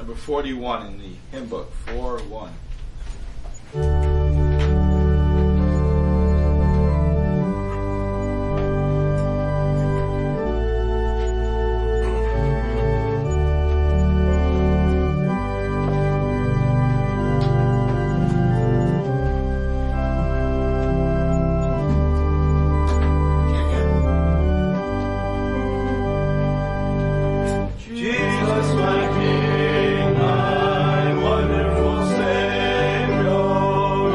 number 41 in the hymn book, 4-1. Jesus, my King, my wonderful Savior,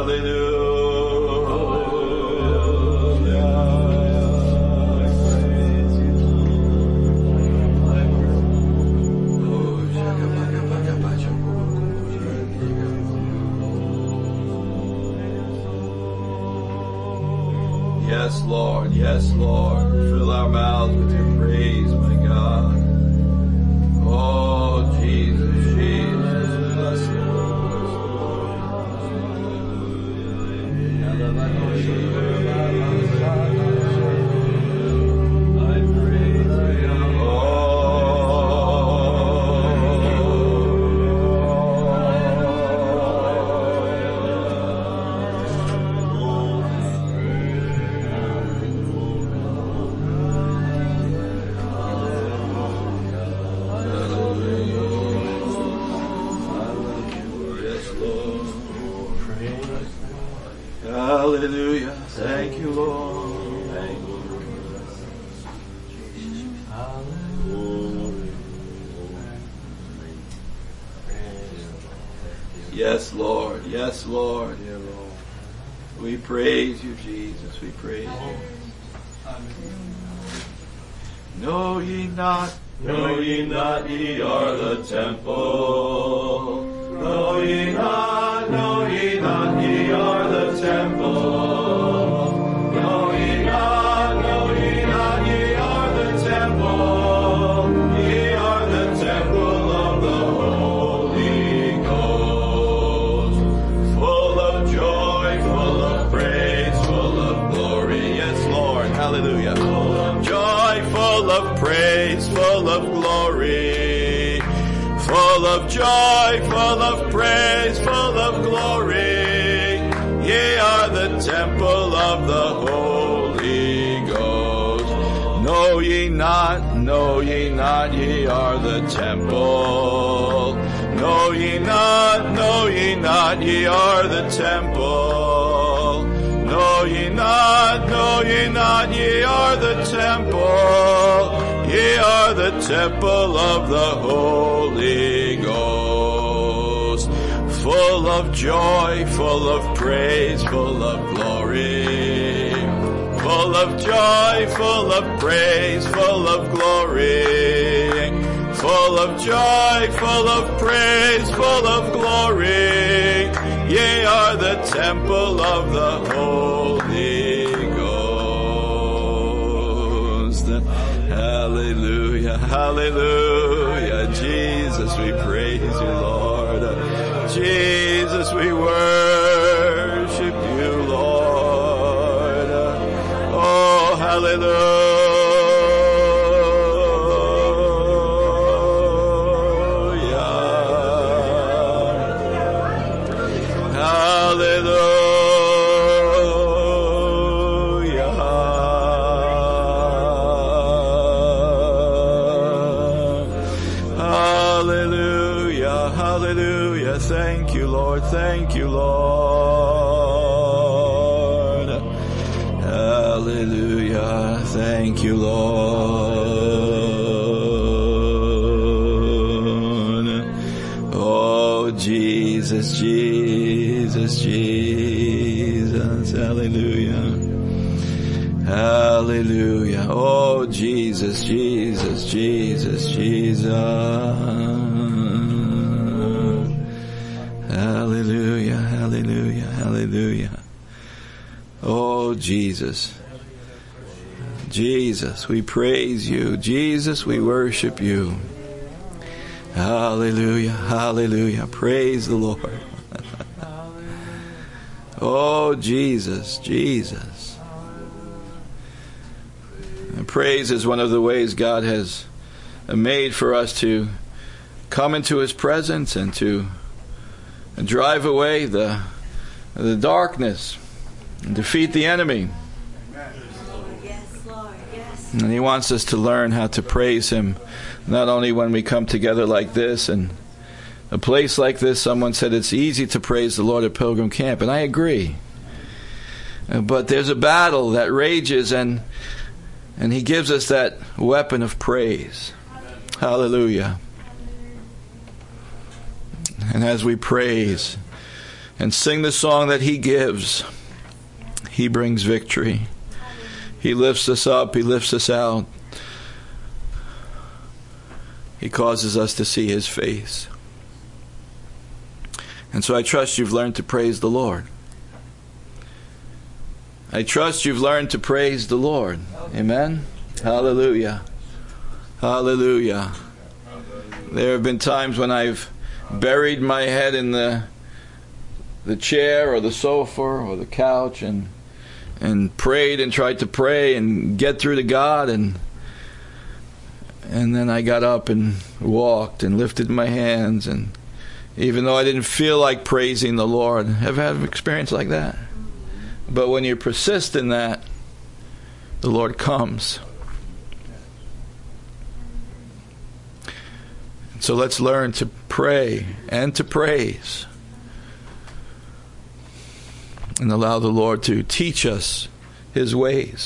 Yes, Lord. Yes, Lord. Fill our mouths with your praise, my God. Oh, Jesus, Jesus, bless you. Hallelujah. Thank you, Lord. Thank you. Yes, Lord. Yes, Lord. We praise you, Jesus. We praise you. Know ye not, ye are the temple. Know ye not, ye are the temple. Know ye not, ye are the temple. Ye are the temple of the Holy Ghost. Full of joy, full of praise, full of glory. Yes, Lord. Hallelujah. Full of joy, full of praise, full of glory. Full of joy, full of praise, full of glory. Ye are the temple of the Holy Ghost. Know ye not, ye are the temple. Know ye not, ye are the temple. Know ye not, ye are the temple. Ye are the temple of the Holy Ghost. Full of joy, full of praise, full of glory. Full of joy, full of praise, full of glory. Full of joy, full of praise, full of glory. Ye are the temple of the Holy Ghost. Hallelujah, hallelujah. Jesus, we praise you, Lord. Jesus, we worship you, Lord. Oh, hallelujah. Thank you, Lord. Thank you, Lord. Hallelujah. Thank you, Lord. Oh, Jesus, Jesus, Jesus. Hallelujah. Hallelujah. Oh, Jesus, Jesus, Jesus, Jesus. Hallelujah, hallelujah, hallelujah. Oh, Jesus. Jesus, we praise you. Jesus, we worship you. Hallelujah, hallelujah. Praise the Lord. Oh, Jesus, Jesus. And praise is one of the ways God has made for us to come into His presence and to drive away the darkness and defeat the enemy. Yes, Lord, yes. And He wants us to learn how to praise Him, not only when we come together like this and a place like this. Someone said it's easy to praise the Lord at Pilgrim Camp, and I agree. But there's a battle that rages, and He gives us that weapon of praise. Hallelujah. And as we praise, and sing the song that He gives. He brings victory. He lifts us up. He lifts us out. He causes us to see His face. And so I trust you've learned to praise the Lord. I trust you've learned to praise the Lord. Amen? Hallelujah. Hallelujah. There have been times when I've buried my head in the chair or the sofa or the couch and prayed and tried to pray and get through to God, and then I got up and walked and lifted my hands, and even though I didn't feel like praising the Lord. Have had an experience like that? But when you persist in that, the Lord comes. So let's learn to pray and to praise, and allow the Lord to teach us His ways.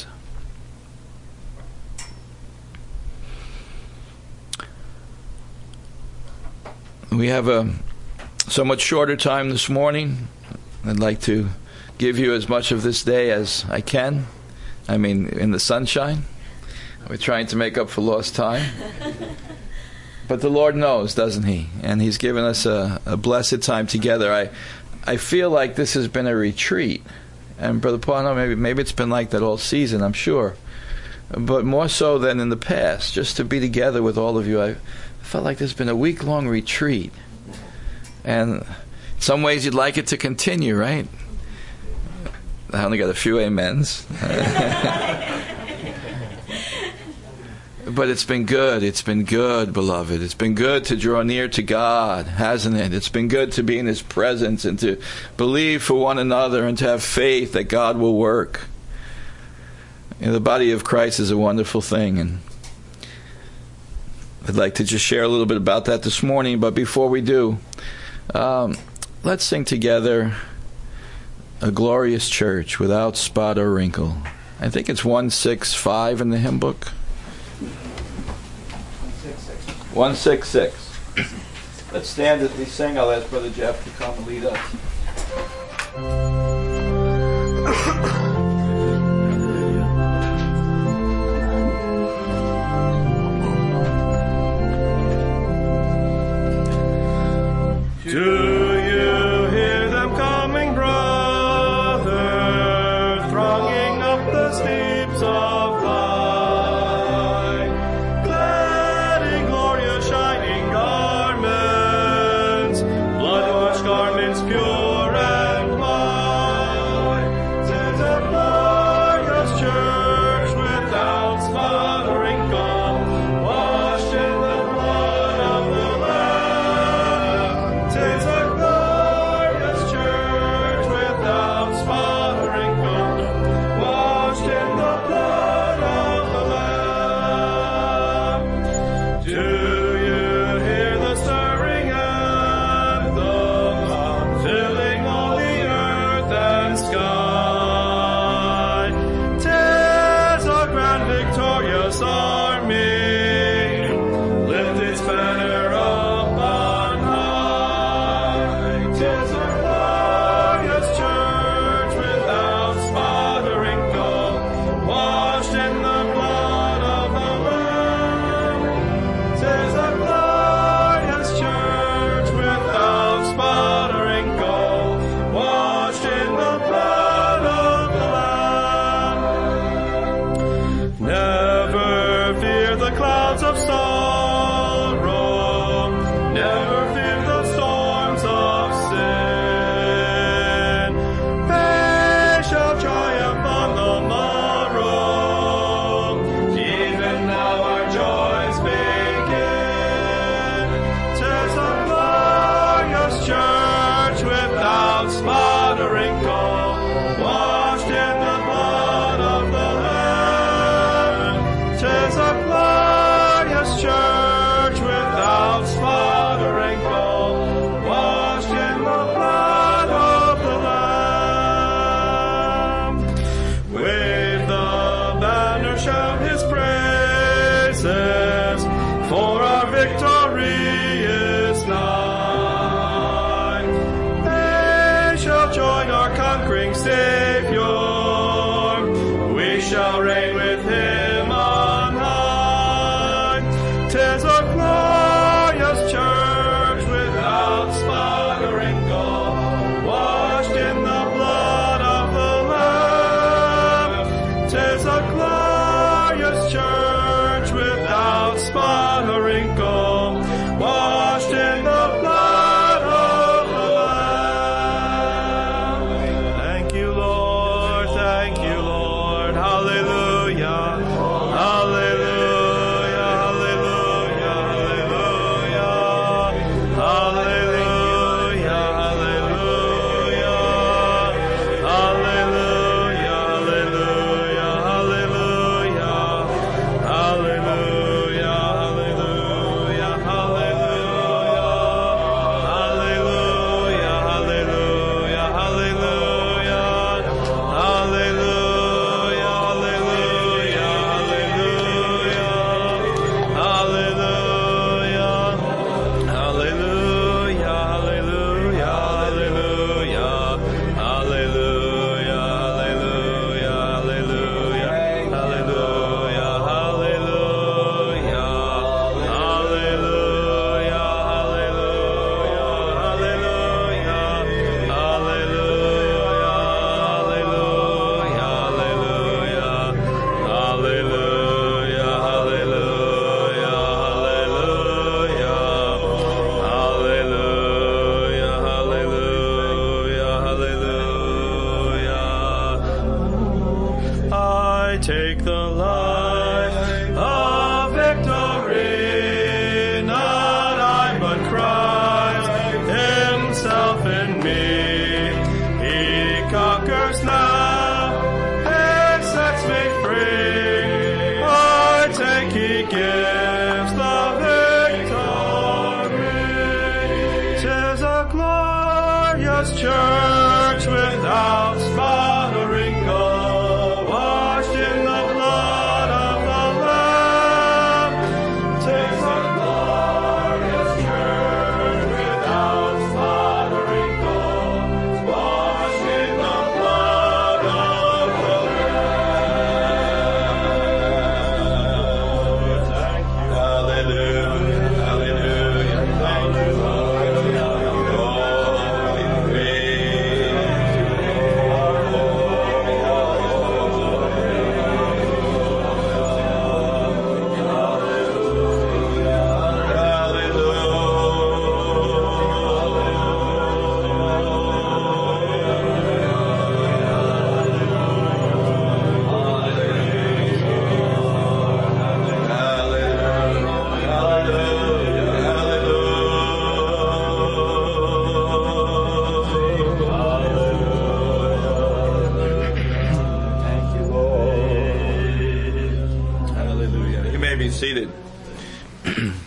We have a somewhat shorter time this morning. I'd like to give you as much of this day as I can. I mean, in the sunshine. We're trying to make up for lost time. But the Lord knows, doesn't He? And He's given us a blessed time together. I feel like this has been a retreat. And Brother Paul, maybe it's been like that all season, I'm sure. But more so than in the past, just to be together with all of you. I felt like there's been a week-long retreat. And in some ways you'd like it to continue, right? I only got a few amens. But it's been good. It's been good, beloved. It's been good to draw near to God, hasn't it? It's been good to be in His presence and to believe for one another and to have faith that God will work. You know, the body of Christ is a wonderful thing, and I'd like to just share a little bit about that this morning. But before we do, let's sing together A Glorious Church Without Spot or Wrinkle. I think it's 165 in the hymn book. 166. Let's stand as we sing. I'll ask Brother Jeff to come and lead us. Do you hear them coming, brother, thronging up the steeps of light, clad in glorious shining garments, blood-washed garments pure? Savior. We shall reign with him on high. 'Tis a glorious church without spot or wrinkle, washed in the blood of the Lamb. 'Tis a glorious church without spot or wrinkle, washed in the blood of the Lamb. Thank you, Lord. Thank you, Lord. Hallelujah. Hallelujah. Hallelujah. Hallelujah. Hallelujah. Hallelujah. Hallelujah. Hallelujah. Hallelujah. Hallelujah. Hallelujah. Hallelujah. Hallelujah. Hallelujah. Hallelujah. I take the life of victory, not I but Christ himself in me. He conquers now, he sets me free. I take, he gives the victory. 'Tis a glorious church without spot or wrinkle, washed in the blood of the Lamb. 'Tis a glorious church without spot or wrinkle, washed in the blood of the Lamb. Hallelujah, hallelujah, hallelujah. Hallelujah. You may be seated.